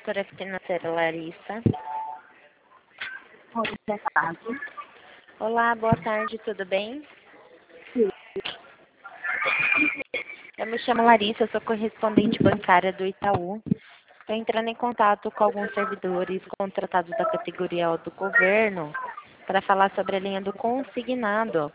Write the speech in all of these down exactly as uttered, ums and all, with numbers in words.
corretora financeira Larissa. Oi, boa tarde. Olá, boa tarde, tudo bem? Sim. Eu me chamo Larissa, eu sou correspondente bancária do Itaú. Estou entrando em contato com alguns servidores contratados da categoria O do governo para falar sobre a linha do consignado.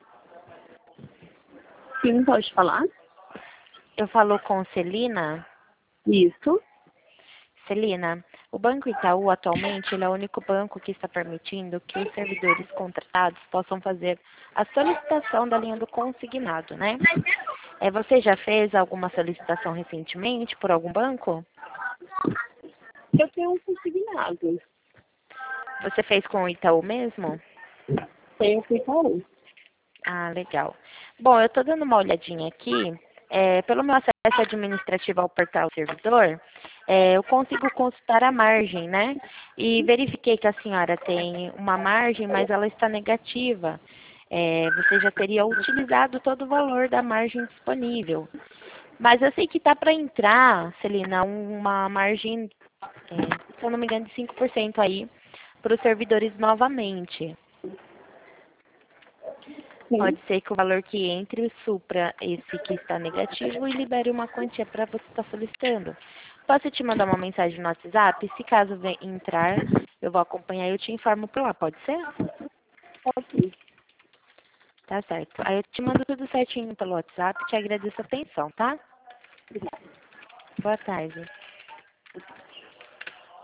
Sim, pode falar? Eu falo com Celina. Isso. Celina, o Banco Itaú atualmente ele é o único banco que está permitindo que os servidores contratados possam fazer a solicitação da linha do consignado, né? É, você já fez alguma solicitação recentemente por algum banco? Eu tenho um consignado. Você fez com o Itaú mesmo? Tenho com o Itaú. Ah, legal. Bom, eu estou dando uma olhadinha aqui. É, pelo meu acesso administrativo ao portal servidor, é, eu consigo consultar a margem, né? E verifiquei que a senhora tem uma margem, mas ela está negativa. É, você já teria utilizado todo o valor da margem disponível. Mas eu sei que está para entrar, Celina, uma margem, é, se eu não me engano, de cinco por cento aí para os servidores novamente. Sim. Pode ser que o valor que entre supra esse que está negativo e libere uma quantia para você estar solicitando. Posso te mandar uma mensagem no WhatsApp? Se caso vem entrar, eu vou acompanhar e eu te informo por lá, pode ser? Ok. Tá certo. Aí eu te mando tudo certinho pelo WhatsApp, te agradeço a atenção, tá? Obrigada. Boa tarde.